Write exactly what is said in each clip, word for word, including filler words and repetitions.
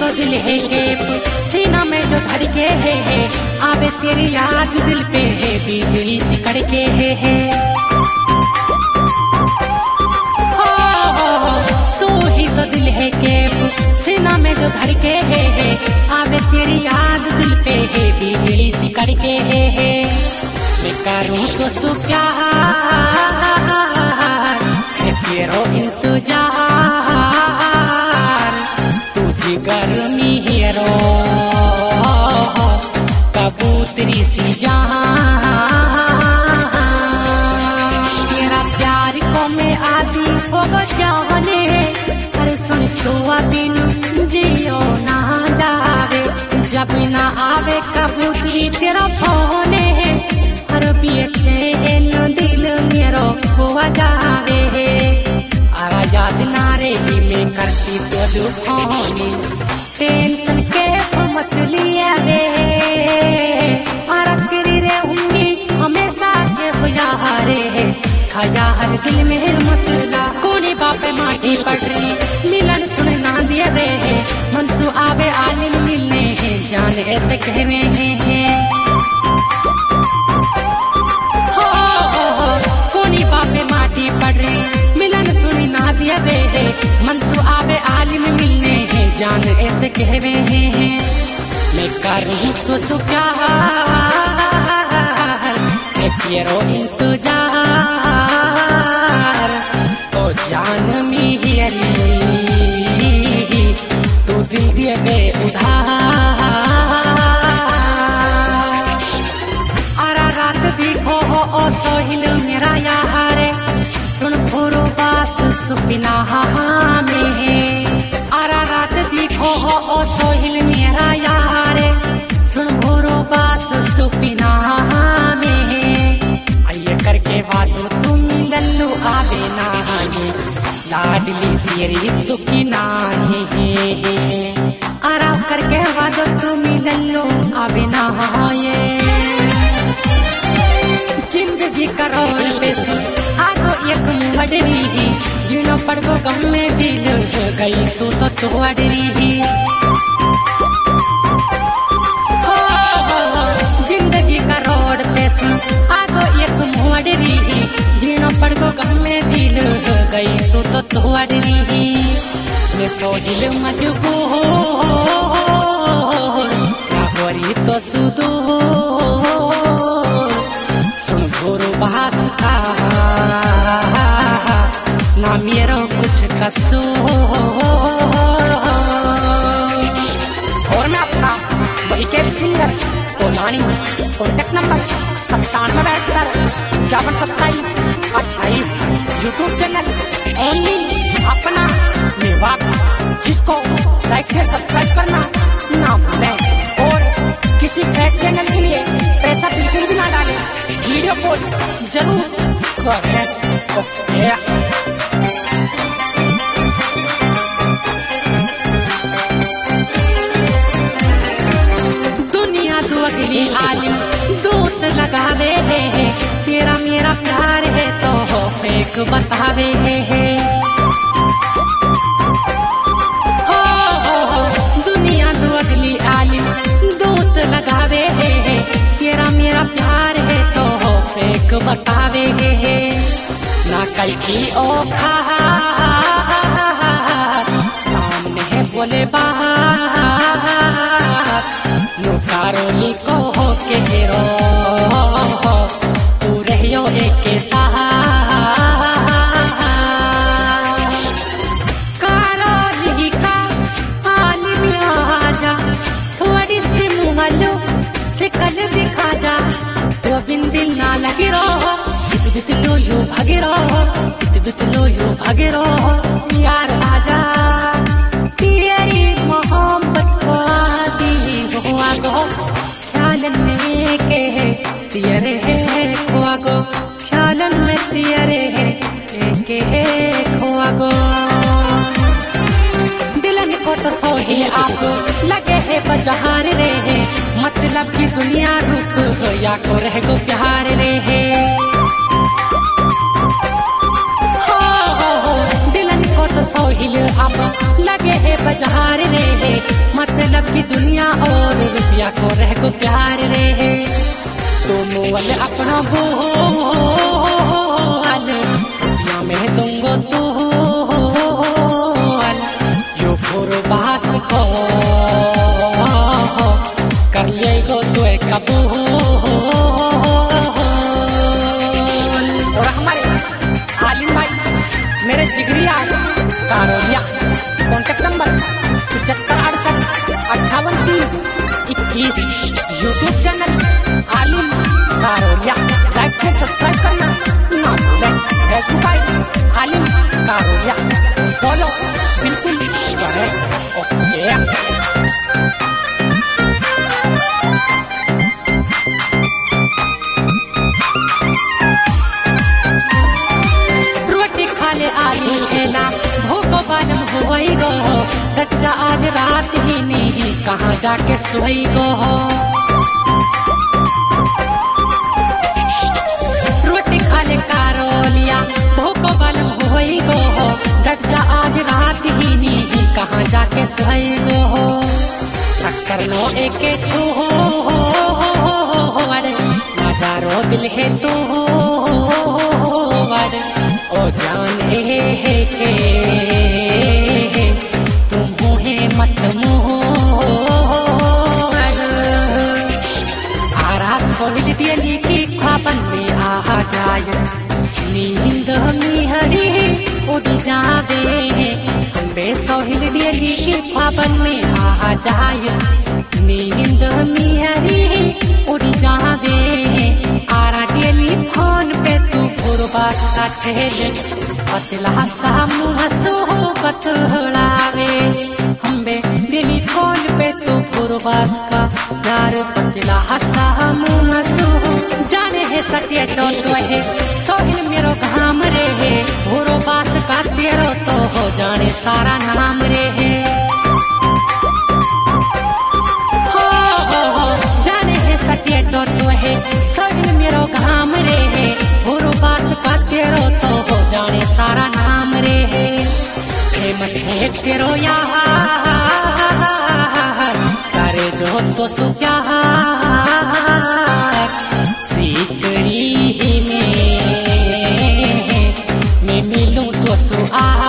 तो दिल है के सीना में जो धड़के है, है आवे तेरी याद दिल पे है बिजली सी कड़के है, है। हो, हो, तू ही तो दिल है के सीना में जो धड़के है, है आवे तेरी याद दिल पे है बिजली सी कड़के है, है। मैं करूँ तो सु प्यार है तेरो इंतजार तुझे गर्मी हेरो कबूतरी सी जहां तेरा प्यार को मैं आदि हो जाने अरे सुन छुआ दिन जियो ना जावे जब ना आवे कबूतरी तेरा फोन है हर बेचैन दिल मेरो हुआ जावे आरा याद नारे भी मैं करती तो दुखानी टेंशन के मत लिया रे आरा तेरी रे उंगी हमेशा के हुआ रे खाया हर दिल में मत ला कोनी बापे माटी पड़ रही मिलन सुन ना दिए वे मनसू आवे आलिम मिलने हैं जान ऐसे कहवे हैं माटी पड़ रही मिलन सुनी ना दिया वे मनसू आवे आलिम मिलने हैं जान ऐसे कहवे हैं मैं करूँ तो सु प्यार है तेरो इंतजार ओ जान मेरी तू दिल दिए बे उधार आरा रात देखो ओ सोहिल मेरा यार सुन भोरो बास सुपिना में आरा रात देखो ओ सोहिल मेरा यार सुन भोरो बास सुपिना में आइए करके वादो तुम लल्लू आवे ना लाडली तेरी सुखी नाही आरा करके वादो तुम लल्लू आवे ना जिंदगी करोड़ पे आगो एक मुहडरी जीनो पड़ गो गम में दिल गई तू तो तोड़री जिंदगी करोड़ पे आगो एक मुहडरी जीनो पड़ गो गम में दिल गई तू तो तोड़री मैं सोहिल मजबूर रागोरी तो सुदूर बास का ना मेरो कुछ कसूर और मैं अपना वही के सिंगर कोलानी कॉन्टेक्ट नंबर सत्तानवे बहत्तर इक्यावन सत्ताईस अट्ठाईस यूट्यूब चैनल ओनली अपना मेवाक जिसको लाइक से सब्सक्राइब करना ना भूलें और किसी फेक चैनल के लिए पैसा बिल्कुल भी ना डालें वीडियो को जरूर करें ओके दुनिया दो अगली आलिम दोस्त लगावे है तेरा मेरा प्यार है तो हो फेक बतावे है हो, हो, हो दुनिया दो अगली आलिम दोस्त लगावे है तेरा मेरा प्यार है तो हो फेक बतावे है ना कई की ओखा सामने है बोले बात नो कारोली को हो के हेरो तू रहियो एक कारोली का आलिम आजा थोड़ी सी मुहलो सिकल दिखा जा तो बिन दिल ना लगे रहो बित बित लो यो भागे रहो बित बित लो यो भागे रहो यार आजा तेरी मोहब्बत को आती हुआ गो ख्याल में के तेरे है हुआ गो ख्याल में तेरे है के हुआ गो दिलन को तो सोहे आप लगे है बजहार रे है मतलब की दुनिया रूप हो या को रह गो प्यार रे है हो, हो, हो दिलन को तो सोहिल अब लगे है बाजार रे है, मतलब की दुनिया और रुपया को रह को प्यार रे है। तो मोल अपना बोल दुनिया में दूंगो तू यो भोरो बास को कर ले गो तो कबू। और हमारे आलिम भाई मेरे जिगरिया कारोलिया, कॉन्टेक्ट नंबर पचहत्तर अड़सठ अट्ठावन तीस इक्कीस। यूट्यूब चैनल आलिम कारोलिया, लाइक से सब्सक्राइब करना ना भूलें। फेसबुक आई आलिम कारोलिया फॉलो बिल्कुल करें। ओके आलू छेना भूखो बालम होई गो, कट जा आज रात ही नहीं कहाँ जाके सोई गो। रोटी खा ले कारोलिया भूखो बालम होई गो, कट जा आज रात ही नहीं कहाँ जाके सोई गो। शक्कर नो एक छू नजारो दिल है तू ओ जान हे हे हे तुम हो है मत मोह। आरा सोहिल दिली की ख्वाबन में आ जाए, नींद में हरी उड़ जावे। बे सोहिल दिली की ख्वाबन में आ जाए, नींद में हरी उड़ जावे। आरा टेलीफोन पे तू बस का ठेले पतला सा मुँह सोहबत हड़ावे। हम्बे दिली कॉल पे तू बस का यार पतला सा मुँह सोह जाने है सत्य तो तो है सोहिल मेरो घाम रे है। भोरो बास का तेरो तो हो जाने सारा नाम रे है। हो हो हो जाने है सत्य तो तो है सोहिल मेरो घाम रे है। भोरो बास का तेरो तो हो जाने सारा नाम रे है। फेमस है तेरो यार करे जो तो सु प्यार, सीकड़ी में मैं मिलूं तो सु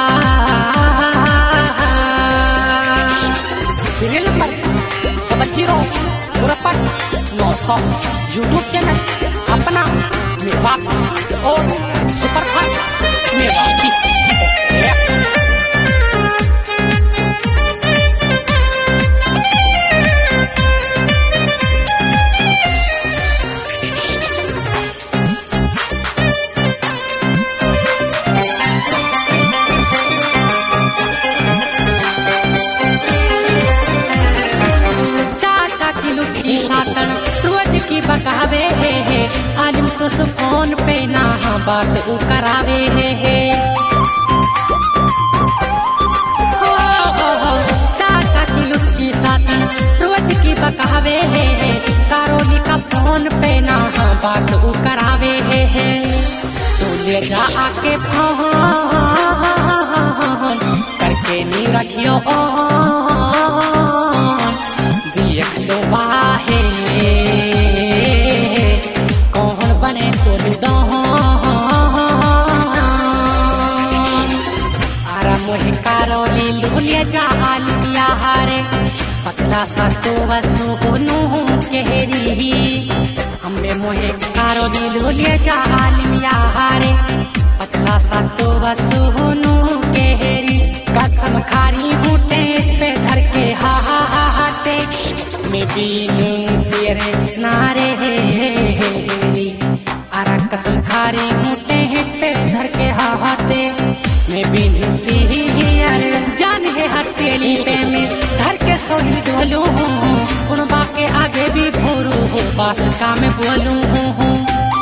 सीरियल नंबर डबल जीरो उनपट नौ सौ। यूट्यूब चैनल अपना मेवाती और सुपर फास्ट मेवाती। चाचा की लुच्ची सातन रोज की बकावे है, आलिम तो फोन पे ना बात उ करावे है। हो हो हो चाचा की लुच्ची सातन रोज की बकावे है, कारोली का फोन पे ना बात उ करावे है। तू ले जा आके फोन करके नी रखियो देख लो वाहे कौन बने तोर आरा मोहे कारोली लूलिया जा आलिया हारे। पतला सा तो वसुनु केहरी हमें मोहे कारोली लूलिया जा आलिया हारे। पतला सा तो वसुनु केहरी कसम खारी बूटे पे धर के हा हा हा हाथे मैं बीनू तेरे नारे आरा कसम खारी बूटे पे धर के हा हाथे मैं बीनू तेरे जान है हथेली पे मैं धर के सोही डोलू हूँ। उन बाके आगे भी भोरू हो बास का मैं बोलू हूँ।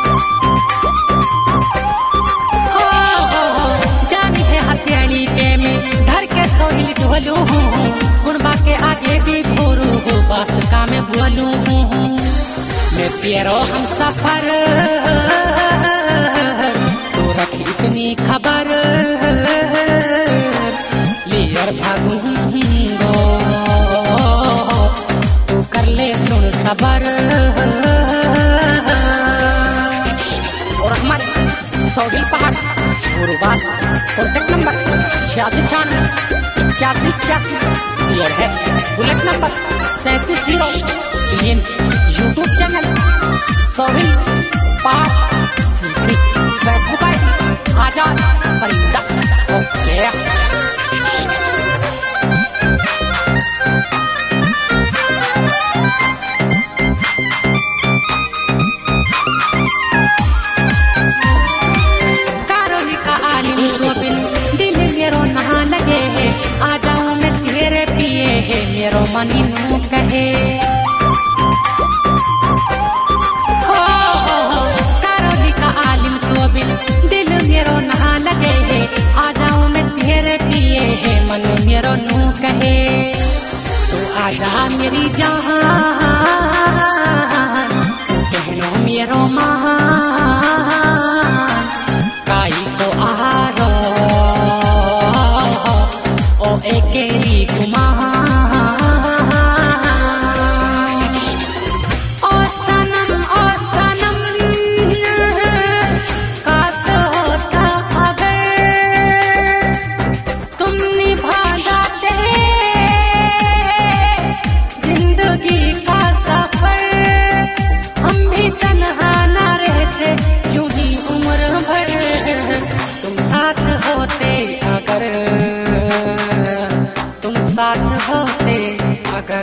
हथेली पे मैं धर के सोहिल ढोलू हूँ। गुणबा के आगे भी भोरू हूँ बस का मैं बोलू हूँ। मैं तेरो हम सफर तो रख इतनी खबर घर भागूंगो तू कर ले सुन सबर। और हमारे सौदी पहाड़ गुरुबास कॉन्टेक्ट नंबर छियासी छानवे इक्यासी इक्यासी क्लियर है। बुलेट नंबर सैंतीस जीरो तीन। यूट्यूब चैनल सौदी पहाड़ सीधी। फेसबुक आई डी आजाद परिंदा। ओके आ जाऊं मैं तेरे पिए है मेरो मनी नू कहे हो कारोली का आलिम तो बिन दिल मेरो नहा लगे है। आ जाऊं मैं तेरे पिए है मन मेरो नू कहे तू आजा मेरी जान कहनो मेरो महान काई तो आरो ओ एकेरी कुमार। ओ सनम ओ सनम काश होता अगर तुम निभा जाते जिंदगी का सफर। हम भी तन्हा ना रहते यूं ही उम्र भर। तुम साथ होते अगर तुम साथ होते अगर।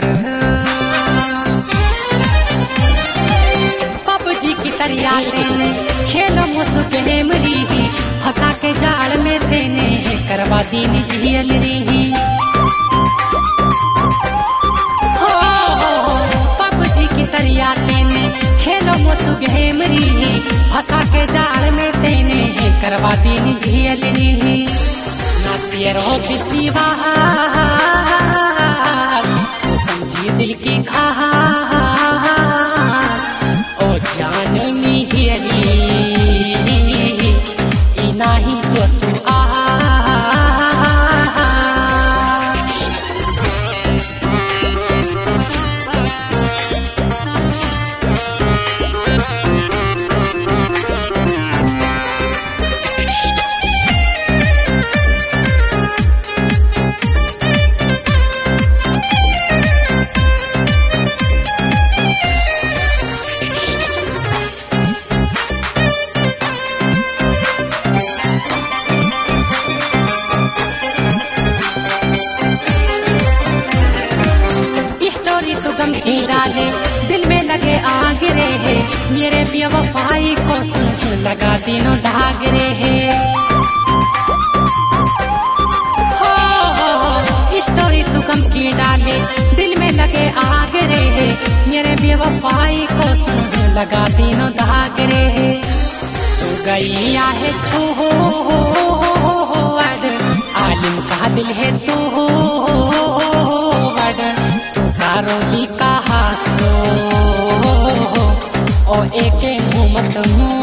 पबजी की तरिया देने खेलो मुझ गेम री फंसा के जाल में देने करवा दीनी झील री। हो पबजी की तरिया देने खेलो मुझ गेम री फंसा के जाल में देने करवा दीनी झील री। ना तेरो बिस्वा समझी दिल की खास ओ जाननी हियली इनाही तो सुआ। गम की डाले दिल में लगे आग रे है मेरे बेवफाई को सुन सुन लगा दिनों दाग रे है। हो हो स्टोरी तू गम की डाले दिल में लगे आग रे है मेरे बेवफाई को सुन सुन लगा दिनों दाग रे है। तू गई आहे छू आलिम का दिल है तू कारोली का हासो ओ एके घूमत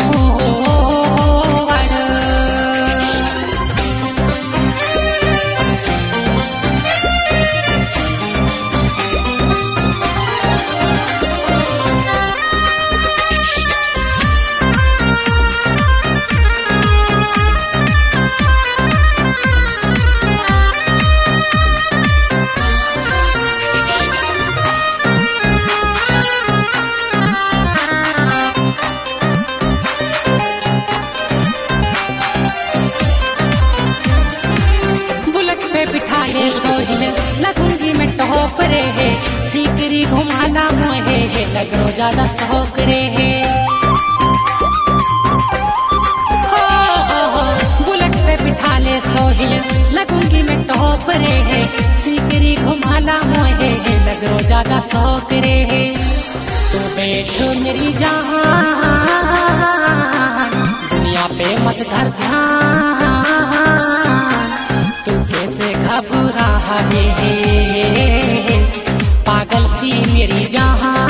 बिठाए सोहिल लगूंगी मैं टॉप रे है सीकरी घुमाना मोहे है लगरो ज्यादा शौक रे है। हो बुलेट पे बिठा ले सोहिल लगूंगी मैं टॉप रे है सीकरी घुमाना मोहे है लगरो ज्यादा शौक रे है। तू बैठ मेरी जान दुनिया पे मत धर ध्यान तू कैसे घबरा है पागल सी मेरी जान।